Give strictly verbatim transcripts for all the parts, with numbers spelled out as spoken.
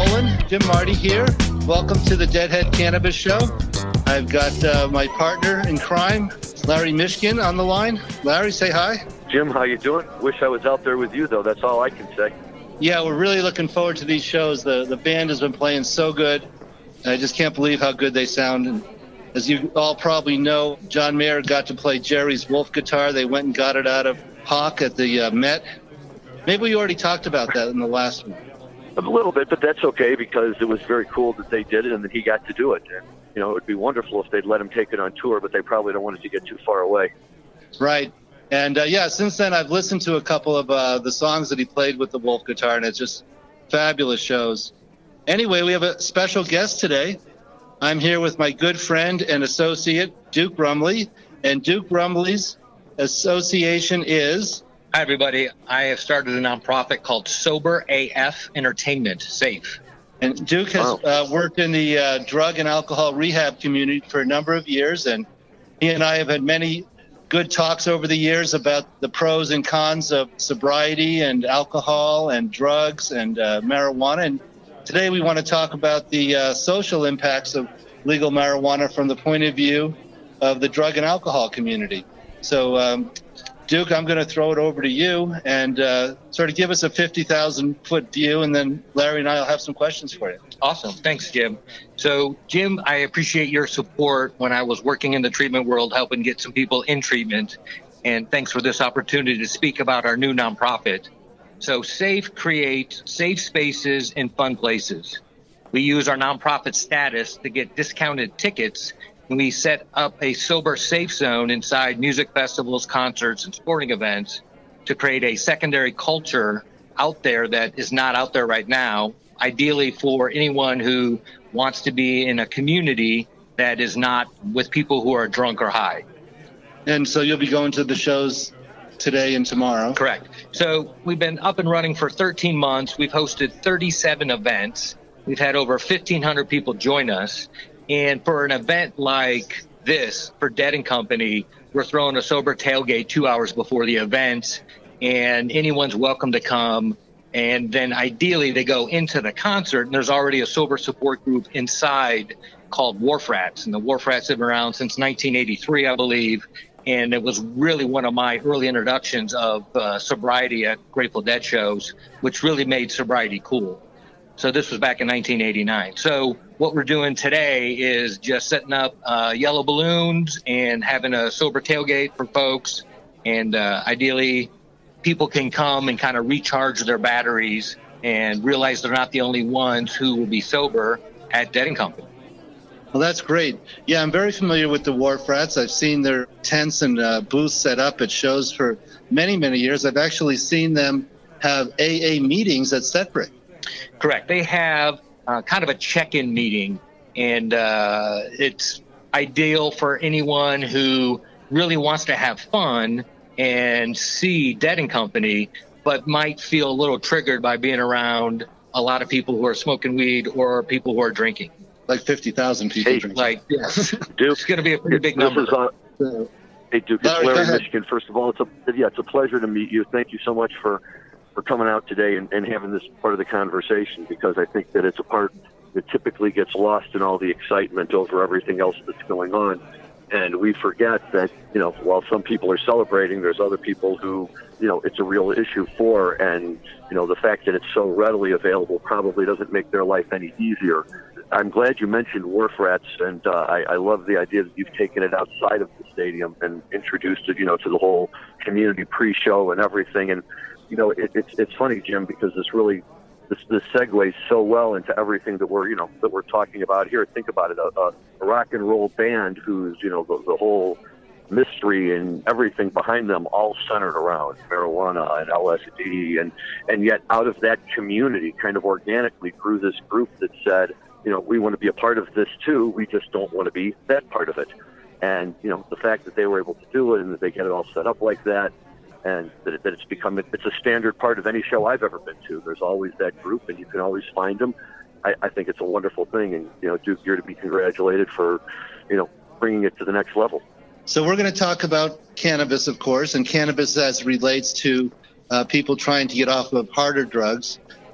rolling. Jim Marty here. Welcome to the Deadhead Cannabis Show. I've got uh, my partner in crime, Larry Mishkin, on the line. Larry, say hi. Jim, how you doing? Wish I was out there with you, though. That's all I can say. Yeah, we're really looking forward to these shows. The the band has been playing so good. I just can't believe how good they sound. And as you all probably know, John Mayer got to play Jerry's Wolf guitar. They went and got it out of Hawk at the uh, Met. Maybe we already talked about that in the last one. A little bit, but that's okay because it was very cool that they did it and that he got to do it. And, you know, it would be wonderful if they'd let him take it on tour, but they probably don't want it to get too far away. Right. And, uh, yeah, since then I've listened to a couple of uh, the songs that he played with the Wolf guitar, and it's just fabulous shows. Anyway, we have a special guest today. I'm here with my good friend and associate, Duke Brumley. And Duke Brumley's association is... Hi, everybody. I have started a nonprofit called Sober A F Entertainment Safe. And Duke has Wow. uh, worked in the uh, drug and alcohol rehab community for a number of years, and he and I have had many good talks over the years about the pros and cons of sobriety and alcohol and drugs and uh, marijuana. And today we want to talk about the uh, social impacts of legal marijuana from the point of view of the drug and alcohol community. So, um, Duke, I'm going to throw it over to you and uh, sort of give us a fifty thousand foot view, and then Larry and I will have some questions for you. Awesome. Thanks, Jim. So, Jim, I appreciate your support when I was working in the treatment world, helping get some people in treatment. And thanks for this opportunity to speak about our new nonprofit. So, SAFE creates safe spaces and fun places. We use our nonprofit status to get discounted tickets. And we set up a sober safe zone inside music festivals, concerts, and sporting events to create a secondary culture out there that is not out there right now, ideally for anyone who wants to be in a community that is not with people who are drunk or high. And so you'll be going to the shows today and tomorrow? Correct. So we've been up and running for thirteen months. We've hosted thirty-seven events. We've had over fifteen hundred people join us. And for an event like this, for Dead and Company, we're throwing a sober tailgate two hours before the event, and anyone's welcome to come. And then ideally they go into the concert, and there's already a sober support group inside called Wharf Rats. And the Wharf Rats have been around since nineteen eighty-three, I believe. And it was really one of my early introductions of uh, sobriety at Grateful Dead shows, which really made sobriety cool. So this was back in nineteen eighty-nine. So what we're doing today is just setting up uh, yellow balloons and having a sober tailgate for folks. And uh, ideally, people can come and kind of recharge their batteries and realize they're not the only ones who will be sober at Dead and Company. Well, that's great. Yeah, I'm very familiar with the Wharf Rats. I've seen their tents and uh, booths set up at shows for many, many years. I've actually seen them have A A meetings at Setbrick. Correct. They have uh, kind of a check-in meeting, and uh, it's ideal for anyone who really wants to have fun and see Dead and Company, but might feel a little triggered by being around a lot of people who are smoking weed or people who are drinking. Like fifty thousand people Hey, drinking. Like, yes, Duke, it's going to be a pretty big this number. is, uh, hey, Duke, it's Larry, go Larry ahead. Michigan. First of all, it's a yeah, it's a pleasure to meet you. Thank you so much for, for coming out today and, and having this part of the conversation, because I think that it's a part that typically gets lost in all the excitement over everything else that's going on. And we forget that, you know, while some people are celebrating, there's other people who, you know, it's a real issue for. And, you know, the fact that it's so readily available probably doesn't make their life any easier. I'm glad you mentioned Wharf Rats, and uh, I, I love the idea that you've taken it outside of the stadium and introduced it, you know, to the whole community pre-show and everything. And, you know, it, it's it's funny, Jim, because this really this this segues so well into everything that we're you know that we're talking about here. Think about it: a, a rock and roll band who's you know the, the whole mystery and everything behind them all centered around marijuana and L S D, and and yet out of that community, kind of organically grew this group that said, you know, we want to be a part of this too. We just don't want to be that part of it. And, you know, the fact that they were able to do it and that they get it all set up like that, and that, it, that it's become, it's a standard part of any show I've ever been to. There's always that group and you can always find them. I, I think it's a wonderful thing. And, you know, Duke, you're to be congratulated for, you know, bringing it to the next level. So we're going to talk about cannabis, of course, and cannabis as relates to uh, people trying to get off of harder drugs.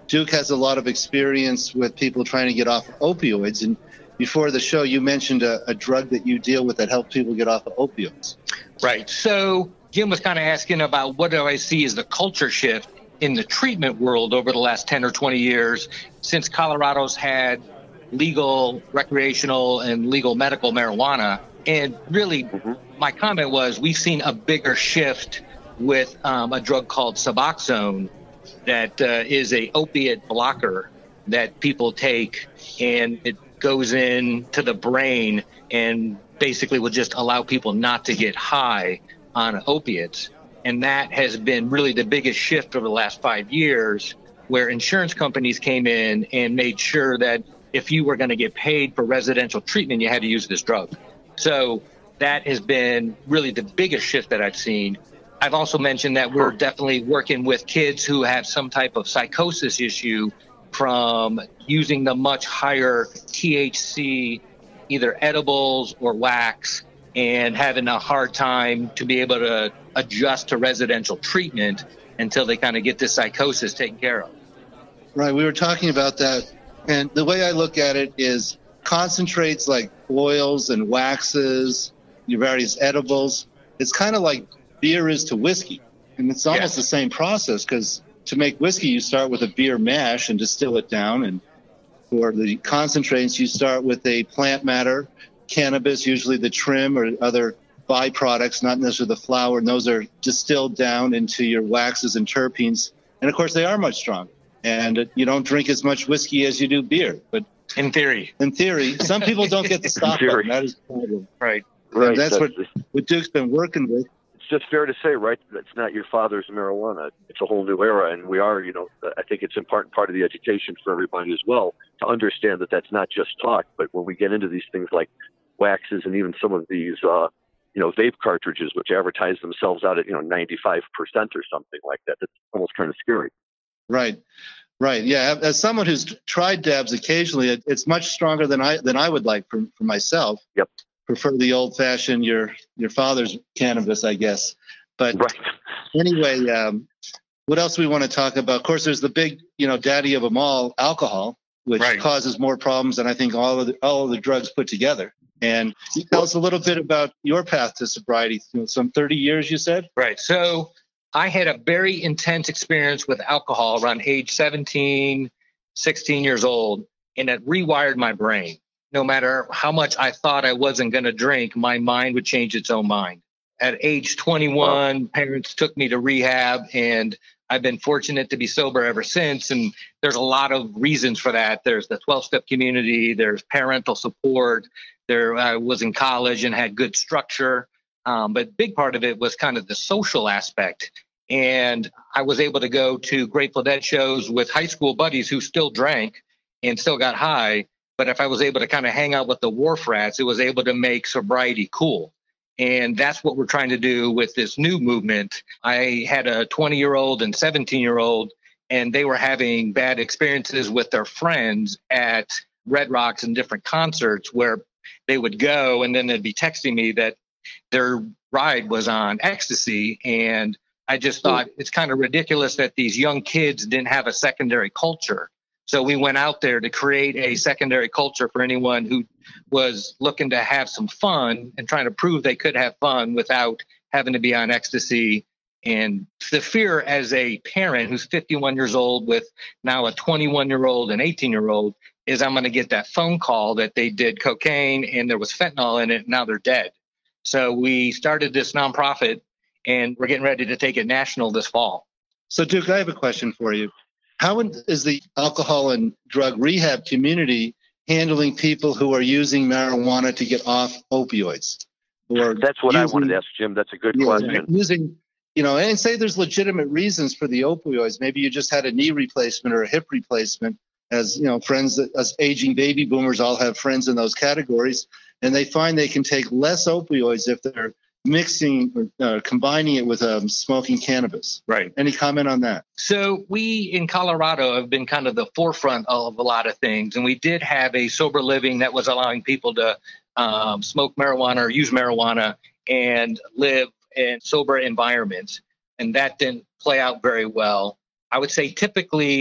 Duke has a lot of experience with people trying to get off opioids. And before the show, you mentioned a, a drug that you deal with that helps people get off of opioids. Right. So Jim was kind of asking about what do I see as the culture shift in the treatment world over the last ten or twenty years since Colorado's had legal recreational and legal medical marijuana. And really, mm-hmm. my comment was we've seen a bigger shift with um, a drug called Suboxone that uh, is a opiate blocker that people take, and it goes into the brain and basically will just allow people not to get high on opiates. And that has been really the biggest shift over the last five years, where insurance companies came in and made sure that if you were going to get paid for residential treatment, you had to use this drug. So that has been really the biggest shift that I've seen. I've also mentioned that we're definitely working with kids who have some type of psychosis issue from using the much higher T H C, either edibles or wax, and having a hard time to be able to adjust to residential treatment until they kind of get this psychosis taken care of. Right. We were talking about that. And the way I look at it is concentrates like oils and waxes, your various edibles. It's kind of like beer is to whiskey. And it's almost yeah. the same process, because to make whiskey, you start with a beer mash and distill it down. And for the concentrates, you start with a plant matter, cannabis, usually the trim or other byproducts, not necessarily the flower. And those are distilled down into your waxes and terpenes. And of course, they are much stronger. And you don't drink as much whiskey as you do beer. But in theory, in theory, some people don't get the stop button. That is the problem. Right. Right. And that's, that's what, what Duke's been working with. It's just fair to say, right, that's not your father's marijuana. It's a whole new era. And we are, you know, I think it's important part of the education for everybody as well to understand that that's not just talk. But when we get into these things like waxes and even some of these, uh, you know, vape cartridges, which advertise themselves out at, you know, ninety-five percent or something like that, that's almost kind of scary. Right. Right. Yeah. As someone who's tried dabs occasionally, it, it's much stronger than I than I would like for, for myself. Yep. Prefer the old fashioned, your your father's cannabis, I guess. But right. anyway, um, what else we want to talk about? Of course, there's the big, you know, daddy of them all, alcohol, which right. causes more problems than I think all of the, all of the drugs put together. And you tell us a little bit about your path to sobriety. You know, some thirty years, you said? Right. So I had a very intense experience with alcohol around age seventeen, sixteen years old, and it rewired my brain. No matter how much I thought I wasn't going to drink, my mind would change its own mind. At age twenty-one, wow. parents took me to rehab, and I've been fortunate to be sober ever since. And there's a lot of reasons for that. There's the twelve-step community. There's parental support. There, I was in college and had good structure. Um, but big part of it was kind of the social aspect. And I was able to go to Grateful Dead shows with high school buddies who still drank and still got high. But if I was able to kind of hang out with the wharf rats, it was able to make sobriety cool. And that's what we're trying to do with this new movement. I had a twenty-year-old and seventeen-year-old, and they were having bad experiences with their friends at Red Rocks and different concerts where they would go and then they'd be texting me that their ride was on ecstasy. And I just thought it's kind of ridiculous that these young kids didn't have a secondary culture. So we went out there to create a secondary culture for anyone who was looking to have some fun and trying to prove they could have fun without having to be on ecstasy. And the fear as a parent who's fifty-one years old with now a twenty-one-year-old and eighteen-year-old is I'm going to get that phone call that they did cocaine and there was fentanyl in it. And now they're dead. So we started this nonprofit, and we're getting ready to take it national this fall. So, Duke, I have a question for you. How is the alcohol and drug rehab community handling people who are using marijuana to get off opioids? Or That's what using, I wanted to ask, Jim. That's a good yeah, question. Using, you know, and say there's legitimate reasons for the opioids. Maybe you just had a knee replacement or a hip replacement. As you know, friends, as aging baby boomers all have friends in those categories, and they find they can take less opioids if they're mixing or uh, combining it with um, smoking cannabis. Right. Any comment on that? So we in Colorado have been kind of the forefront of a lot of things. And we did have a sober living that was allowing people to um, smoke marijuana or use marijuana and live in sober environments. And that didn't play out very well. I would say typically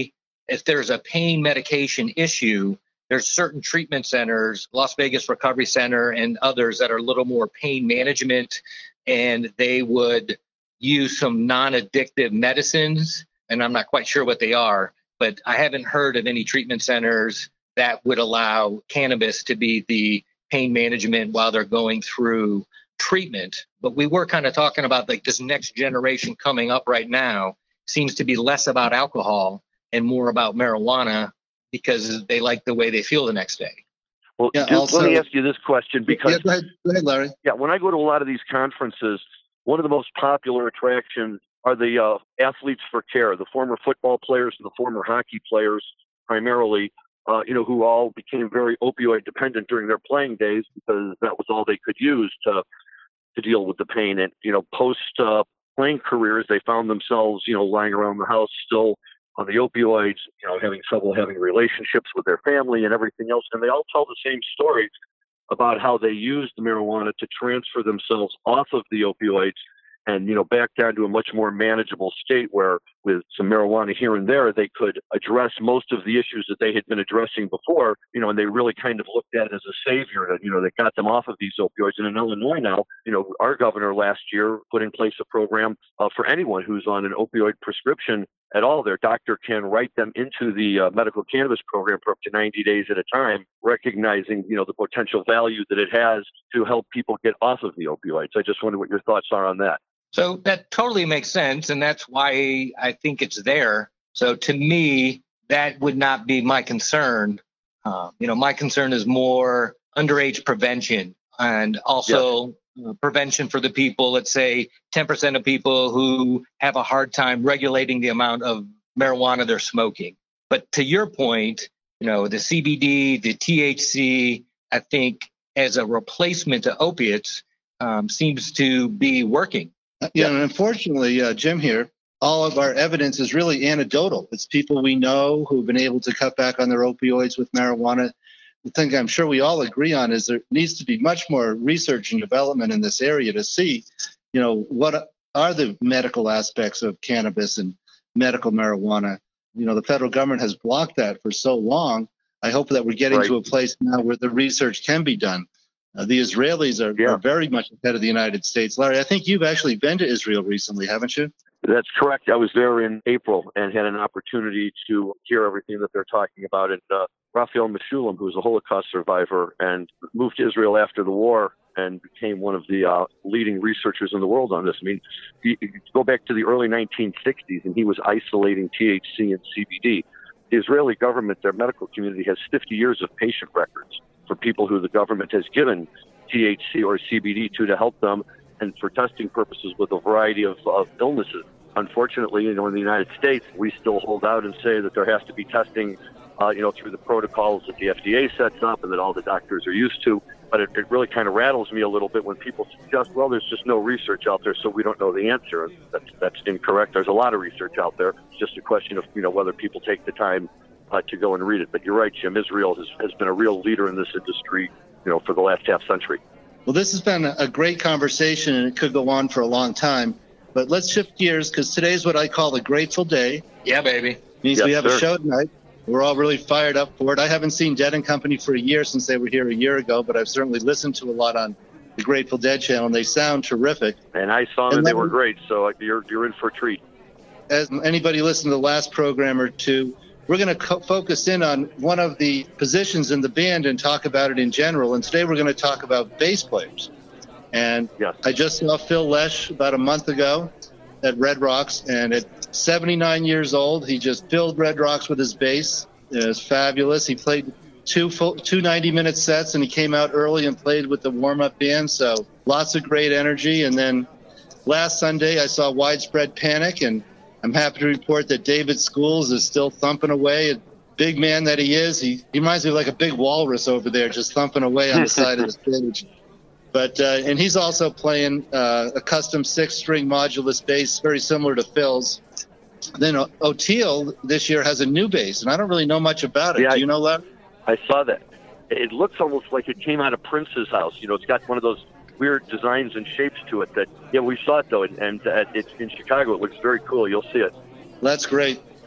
if there's a pain medication issue, there's certain treatment centers, Las Vegas Recovery Center and others that are a little more pain management, and they would use some non-addictive medicines, and I'm not quite sure what they are, but I haven't heard of any treatment centers that would allow cannabis to be the pain management while they're going through treatment. But we were kind of talking about like this next generation coming up right now seems to be less about alcohol and more about marijuana because they like the way they feel the next day. Well, yeah, Duke, also, let me ask you this question because yeah, go ahead, go ahead, Larry. Yeah, when I go to a lot of these conferences, one of the most popular attractions are the uh, athletes for care, the former football players and the former hockey players primarily, uh, you know, who all became very opioid dependent during their playing days because that was all they could use to to deal with the pain. And, you know, post uh, playing careers, they found themselves, you know, lying around the house still on the opioids, you know, having trouble having relationships with their family and everything else. And they all tell the same stories about how they used the marijuana to transfer themselves off of the opioids and, you know, back down to a much more manageable state where with some marijuana here and there, they could address most of the issues that they had been addressing before, you know, and they really kind of looked at it as a savior that, you know, they got them off of these opioids. And in Illinois now, you know, our governor last year put in place a program uh, for anyone who's on an opioid prescription at all. Their doctor can write them into the uh, medical cannabis program for up to ninety days at a time, recognizing, you know, the potential value that it has to help people get off of the opioids. I just wonder what your thoughts are on that. So that totally makes sense, and that's why I think it's there. So to me, that would not be my concern. Uh, you know, my concern is more underage prevention and also yeah. uh, prevention for the people, let's say ten percent of people who have a hard time regulating the amount of marijuana they're smoking. But to your point, you know, the C B D, the T H C, I think as a replacement to opiates um, seems to be working. Yeah, and unfortunately, uh, Jim here, all of our evidence is really anecdotal. It's people we know who've been able to cut back on their opioids with marijuana. The thing I'm sure we all agree on is there needs to be much more research and development in this area to see, you know, what are the medical aspects of cannabis and medical marijuana. You know, the federal government has blocked that for so long. I hope that we're getting right. to a place now where the research can be done. Uh, the Israelis are, yeah. are very much ahead of the United States. Larry, I think you've actually been to Israel recently, haven't you? That's correct. I was there in April and had an opportunity to hear everything that they're talking about. And uh, Raphael Meshulam, who's a Holocaust survivor and moved to Israel after the war and became one of the uh, leading researchers in the world on this. I mean, you, you go back to the early nineteen sixties, and he was isolating T H C and C B D. The Israeli government, their medical community, has fifty years of patient records for people who the government has given T H C or C B D to to help them and for testing purposes with a variety of, of illnesses. Unfortunately, you know, in the United States, we still hold out and say that there has to be testing, uh, you know, through the protocols that the F D A sets up and that all the doctors are used to. But it, it really kind of rattles me a little bit when people suggest, well, there's just no research out there, so we don't know the answer. That's, that's incorrect. There's a lot of research out there. It's just a question of, you know, whether people take the time Uh, to go and read it. But you're right, Jim. Israel has, has been a real leader in this industry, you know, for the last half century. Well, this has been a great conversation, and it could go on for a long time. But let's shift gears, because today's what I call a grateful day. Yeah, baby. It means yes, we have sir. a show tonight. We're all really fired up for it. I haven't seen Dead and Company for a year since they were here a year ago, but I've certainly listened to a lot on the Grateful Dead channel, and they sound terrific. And I saw them, and they were great, so you're, you're in for a treat. As anybody listened to the last program or two, we're going to co- focus in on one of the positions in the band and talk about it in general. And today we're going to talk about bass players. And yes. I just saw Phil Lesh about a month ago at Red Rocks, and at seventy-nine years old, he just filled Red Rocks with his bass. It was fabulous. He played two full, two ninety-minute sets, and he came out early and played with the warm-up band. So lots of great energy. And then last Sunday, I saw Widespread Panic, and I'm happy to report that David Schools is still thumping away. A big man that he is, he, he reminds me of like a big walrus over there, just thumping away on the side of the stage. But uh, and he's also playing uh, a custom six-string modulus bass, very similar to Phil's. Then o- O'Teal this year has a new bass, and I don't really know much about it. Yeah, Do you know that? I saw that. It looks almost like it came out of Prince's house. You know, it's got one of those weird designs and shapes to it that, yeah, we saw it though, and, and uh, it's in Chicago. It looks very cool. You'll see it. That's great.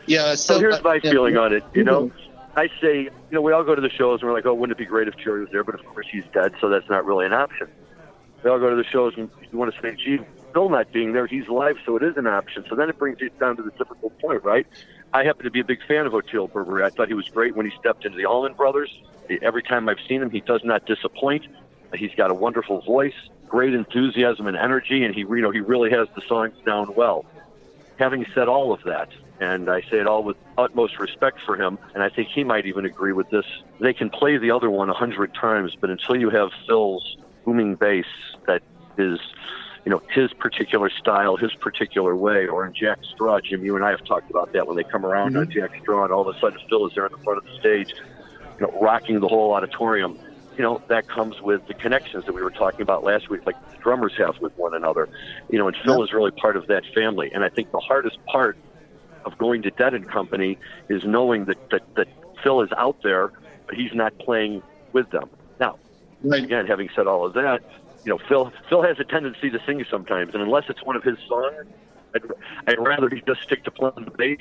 Yeah. So, So here's my uh, feeling yeah. on it. You know, I say, you know, we all go to the shows and we're like, oh, wouldn't it be great if Jerry was there? But of course he's dead, so that's not really an option. We all go to the shows and you want to say, gee, Phil not being there, he's alive, so it is an option. So then it brings it down to the typical point, right? I happen to be a big fan of Oteil Berberet. I thought he was great when he stepped into the Allman Brothers. Every time I've seen him, he does not disappoint. He's got a wonderful voice, great enthusiasm and energy, and he, you know, he really has the songs down well. Having said all of that, and I say it all with utmost respect for him, and I think he might even agree with this, they can play the other one a hundred times, but until you have Phil's booming bass that is, you know, his particular style, his particular way, or in Jack Straw, Jim, you and I have talked about that when they come around mm-hmm. on Jack Straw and all of a sudden Phil is there in the front of the stage, you know, rocking the whole auditorium. You know, that comes with the connections that we were talking about last week, like the drummers have with one another. You know, and Phil yeah. is really part of that family. And I think the hardest part of going to Dead and Company is knowing that, that, that Phil is out there, but he's not playing with them. Now, right. again, having said all of that, you know, Phil Phil has a tendency to sing sometimes, and unless it's one of his songs, I'd, I'd rather he just stick to playing the bass.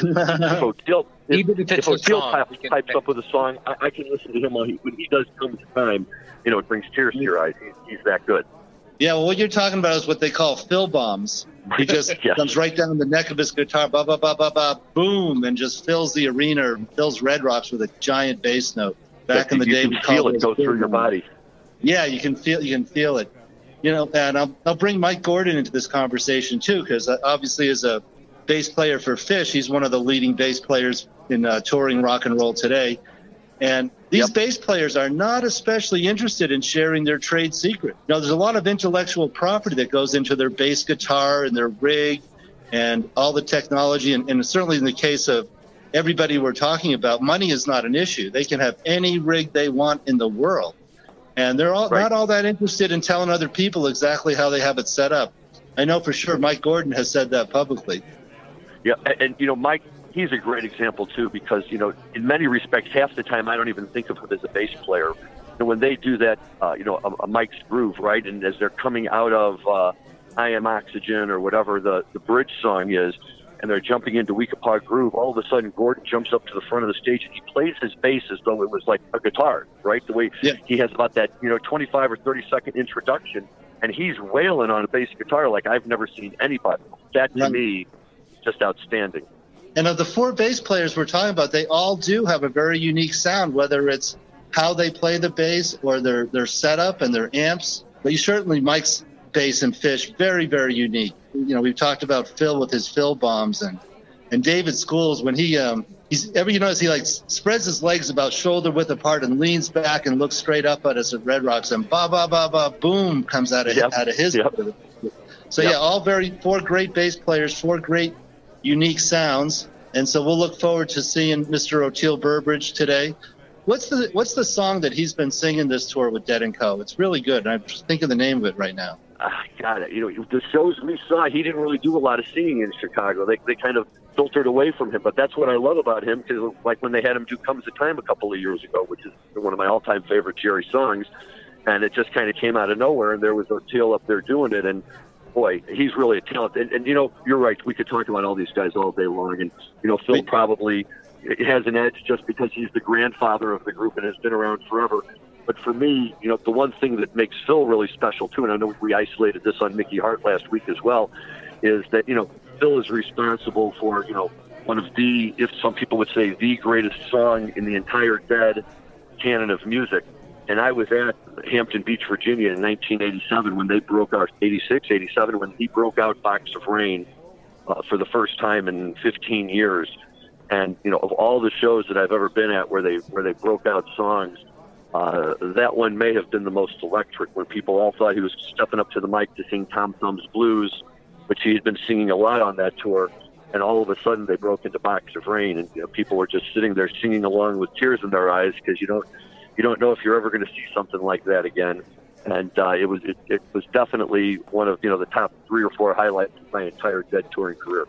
if Oteil, if, Even if it's if Oteil song, pipes, pipes up with a song, I, I can listen to him while he, when he does come to time. You know, it brings tears to your eyes. He's, he's that good. Yeah, well, what you're talking about is what they call Phil bombs. He just yes. comes right down the neck of his guitar, ba ba ba ba ba, boom, and just fills the arena, or fills Red Rocks with a giant bass note. Back yeah, in the you day, can we feel called it go through your body. Yeah, you can feel you can feel it. You know, and I'll, I'll bring Mike Gordon into this conversation too, because obviously as a bass player for Phish, he's one of the leading bass players in uh, touring rock and roll today. And these yep. bass players are not especially interested in sharing their trade secret. You know, there's a lot of intellectual property that goes into their bass guitar and their rig and all the technology. And, and certainly in the case of everybody we're talking about, money is not an issue. They can have any rig they want in the world. And they're all, right. not all that interested in telling other people exactly how they have it set up. I know for sure Mike Gordon has said that publicly. Yeah, and, and you know, Mike, he's a great example, too, because, you know, in many respects, half the time I don't even think of him as a bass player. And when they do that, uh, you know, a, a Mike's Groove, right, and as they're coming out of uh, I Am Oxygen or whatever the, the bridge song is, and they're jumping into Weekapaug Groove, all of a sudden Gordon jumps up to the front of the stage and he plays his bass as though it was like a guitar, right? The way yeah. he has about that, you know, twenty-five or thirty second introduction, and he's wailing on a bass guitar like I've never seen anybody. That, to right. me, just outstanding. And of the four bass players we're talking about, they all do have a very unique sound, whether it's how they play the bass or their, their setup and their amps. But you certainly, Mike's bass and Phish, very, very unique. You know, we've talked about Phil with his Phil bombs, and and David Schools when he um he's ever you notice he like spreads his legs about shoulder width apart and leans back and looks straight up at us at Red Rocks, and ba ba ba ba boom comes out of yep. out of his. Yep. So yep. yeah, all very four great bass players, four great unique sounds, and so we'll look forward to seeing Mister Oteil Burbridge today. What's the what's the song that he's been singing this tour with Dead and Co? It's really good. I'm just thinking the name of it right now. Ah, God, you know, the shows we saw, he didn't really do a lot of singing in Chicago. They they kind of filtered away from him, but that's what I love about him, because like when they had him do Comes a Time a couple of years ago, which is one of my all-time favorite Jerry songs, and it just kind of came out of nowhere, and there was Oteil up there doing it, and boy, he's really a talent. And, and, you know, you're right, we could talk about all these guys all day long, and, you know, Phil probably has an edge just because he's the grandfather of the group and has been around forever. But for me, you know, the one thing that makes Phil really special, too, and I know we isolated this on Mickey Hart last week as well, is that, you know, Phil is responsible for, you know, one of the, if some people would say, the greatest song in the entire Dead canon of music. And I was at Hampton Beach, Virginia in nineteen eighty-seven when they broke out, eighty-six, eighty-seven, when he broke out Box of Rain uh, for the first time in fifteen years. And, you know, of all the shows that I've ever been at where they where they broke out songs, uh, that one may have been the most electric, when people all thought he was stepping up to the mic to sing Tom Thumb's Blues, which he had been singing a lot on that tour. And all of a sudden they broke into Box of Rain, and, you know, people were just sitting there singing along with tears in their eyes, because you don't you don't know if you're ever going to see something like that again. And uh, it was it, it was definitely one of, you know, the top three or four highlights of my entire Dead touring career.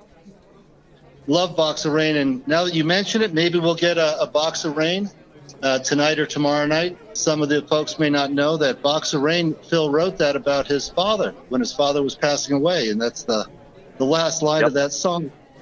Love Box of Rain, and now that you mention it, maybe we'll get a, a Box of Rain uh, tonight or tomorrow night. Some of the folks may not know that Box of Rain, Phil wrote that about his father when his father was passing away, and that's the the last line yep. of that song.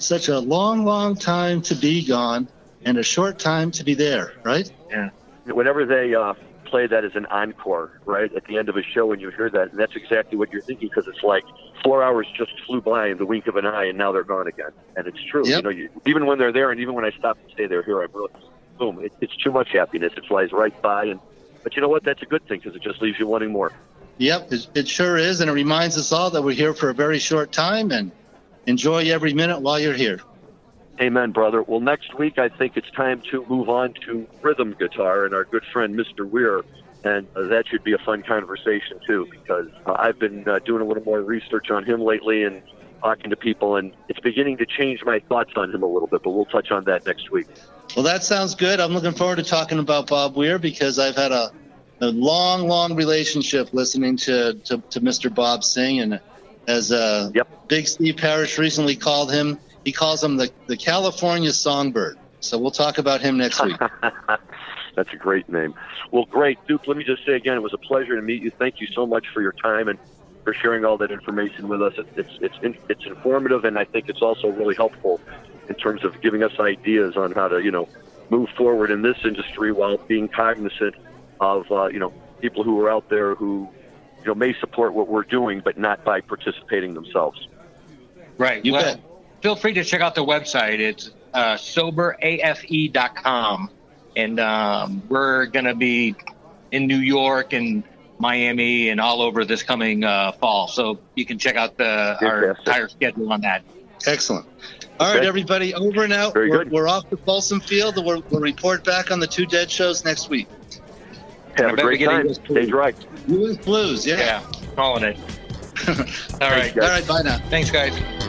such a long, long time to be gone and a short time to be there, right? Yeah. Whenever they uh, play that as an encore, right, at the end of a show, and you hear that, and that's exactly what you're thinking, because it's like four hours just flew by in the wink of an eye, and now they're gone again. And it's true. Yep. You know, you, even when they're there, and even when I stop and stay there, here, I'm really, boom, it, it's too much happiness. It flies right by. And But you know what? That's a good thing, because it just leaves you wanting more. Yep, it, it sure is, and it reminds us all that we're here for a very short time, and enjoy every minute while you're here. Amen, brother. Well, next week, I think it's time to move on to rhythm guitar and our good friend, Mister Weir. And uh, that should be a fun conversation, too, because uh, I've been uh, doing a little more research on him lately and talking to people, and it's beginning to change my thoughts on him a little bit, but we'll touch on that next week. Well, that sounds good. I'm looking forward to talking about Bob Weir, because I've had a, a long, long relationship listening to, to, to Mister Bob sing. And as uh, yep. Big Steve Parrish recently called him, he calls him the, the California Songbird. So we'll talk about him next week. That's a great name. Well, great. Duke, let me just say again, it was a pleasure to meet you. Thank you so much for your time and for sharing all that information with us. It, it's it's in, it's informative, and I think it's also really helpful in terms of giving us ideas on how to, you know, move forward in this industry while being cognizant of, uh, you know, people who are out there who, you know, may support what we're doing, but not by participating themselves. Right. You well, bet. Feel free to check out the website. It's uh, sober A F E dot com. And um, we're going to be in New York and Miami and all over this coming uh, fall. So you can check out the our entire schedule on that. Excellent. All okay. right, everybody, over and out. Very we're, good. we're off to Folsom Field. We'll, we'll report back on the Two Dead shows next week. Have a great time. Stay dry. U S Blues, yeah. Yeah, calling it. All right. All right, bye now. Thanks, guys.